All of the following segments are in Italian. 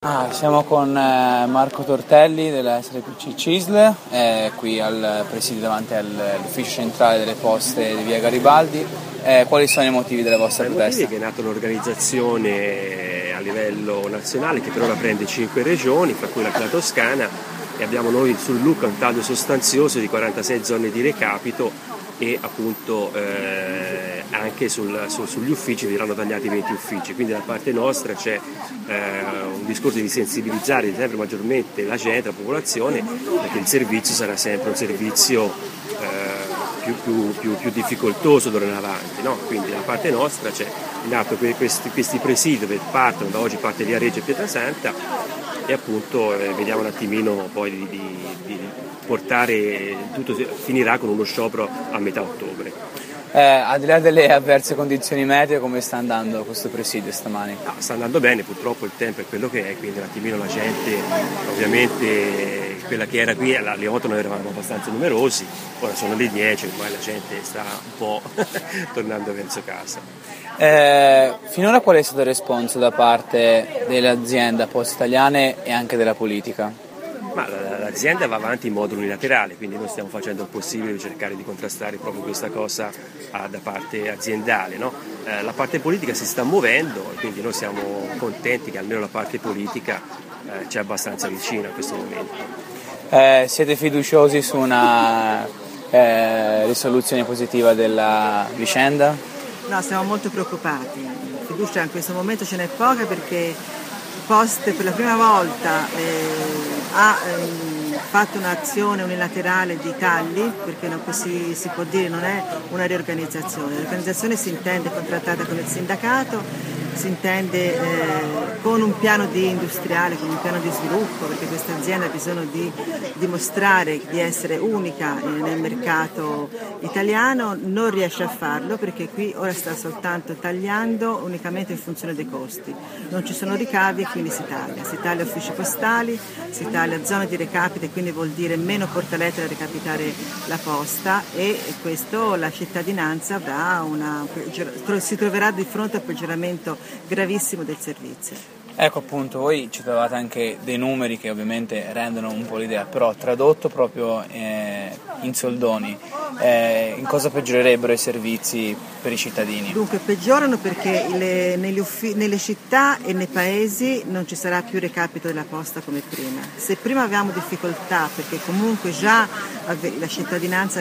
Siamo con Marco Tortelli della SRPC CISL, qui al presidio davanti all'ufficio centrale delle poste di via Garibaldi. Quali sono i motivi della vostra protesta? Il motivo è che è nata un'organizzazione a livello nazionale che per ora prende 5 regioni, fra cui la Toscana, e abbiamo noi sul Lucca un taglio sostanzioso di 46 zone di recapito e appunto anche sugli uffici verranno tagliati 20 uffici, quindi da parte nostra c'è un discorso di sensibilizzare sempre maggiormente la gente, la popolazione, perché il servizio sarà sempre un servizio più difficoltoso d'ora in avanti, no? Quindi da parte nostra c'è in atto questi presidi che partono, da oggi parte Viareggio e Pietrasanta, e appunto vediamo un attimino poi di portare, tutto finirà con uno sciopero a metà ottobre. Al di là delle avverse condizioni meteo, come sta andando questo presidio stamani? Sta andando bene, purtroppo il tempo è quello che è, quindi un attimino la gente, ovviamente quella che era qui alle 8 noi eravamo abbastanza numerosi, ora sono le 10, ormai la gente sta un po' tornando verso casa. Finora qual è stato il responso da parte dell'azienda Poste Italiane e anche della politica? Ma l'azienda va avanti in modo unilaterale, quindi noi stiamo facendo il possibile per cercare di contrastare proprio questa cosa da parte aziendale, no? La parte politica si sta muovendo e quindi noi siamo contenti che almeno la parte politica c'è abbastanza vicina a questo momento. Siete fiduciosi su una risoluzione positiva della vicenda? No, siamo molto preoccupati. Fiducia in questo momento ce n'è poca perché Poste per la prima volta ha fatto un'azione unilaterale di tagli, perché così si può dire, non è una riorganizzazione. L'organizzazione si intende contrattata con il sindacato, si intende con un piano di industriale, con un piano di sviluppo, perché questa azienda ha bisogno di dimostrare di essere unica nel mercato italiano, non riesce a farlo perché qui ora sta soltanto tagliando unicamente in funzione dei costi. Non ci sono ricavi e quindi si taglia uffici postali, si taglia zone di recapito, quindi vuol dire meno portalettere a recapitare la posta, e questo la cittadinanza si troverà di fronte al peggioramento gravissimo del servizio. Ecco, appunto, voi ci trovate anche dei numeri che ovviamente rendono un po' l'idea, però tradotto proprio in soldoni, in cosa peggiorerebbero i servizi per i cittadini? Dunque peggiorano perché nelle città e nei paesi non ci sarà più recapito della posta come prima. Se prima avevamo difficoltà perché comunque già la cittadinanza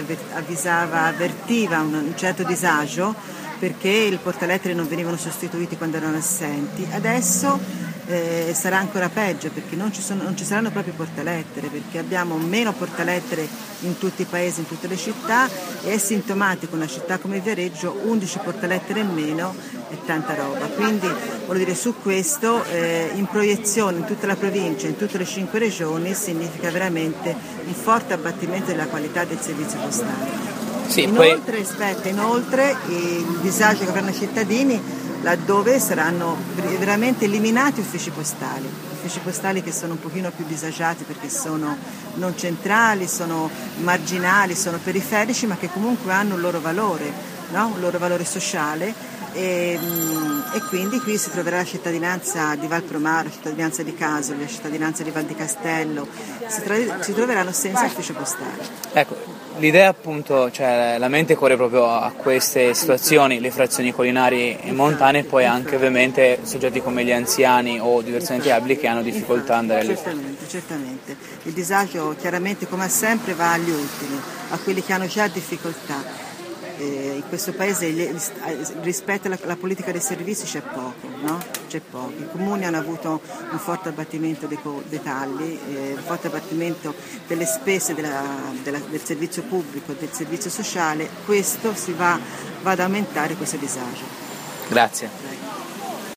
avvertiva un certo disagio, perché i portalettere non venivano sostituiti quando erano assenti, adesso sarà ancora peggio perché non ci saranno proprio portalettere, perché abbiamo meno portalettere in tutti i paesi, in tutte le città, e è sintomatico una città come Viareggio, 11 portalettere in meno è tanta roba. Quindi voglio dire, su questo in proiezione in tutta la provincia, in tutte le 5 regioni, significa veramente un forte abbattimento della qualità del servizio postale. Sì, inoltre il disagio che avranno i cittadini laddove saranno veramente eliminati uffici postali che sono un pochino più disagiati perché sono non centrali, sono marginali, sono periferici, ma che comunque hanno un loro valore, no? Un loro valore sociale, e quindi qui si troverà la cittadinanza di Valpromaro, la cittadinanza di Casoli, la cittadinanza di Val di Castello, si troveranno senza ufficio postale. Ecco, l'idea appunto, cioè la mente corre proprio a queste situazioni, le frazioni collinari e montane, e poi anche ovviamente soggetti come gli anziani o diversamente abili che hanno difficoltà ad andare alle Certamente. Il disagio chiaramente come sempre va agli ultimi, a quelli che hanno già difficoltà. In questo paese rispetto alla politica dei servizi c'è poco, no? C'è poco. I comuni hanno avuto un forte abbattimento dei tagli, un forte abbattimento delle spese del servizio pubblico, del servizio sociale. Questo va ad aumentare questo disagio. Grazie.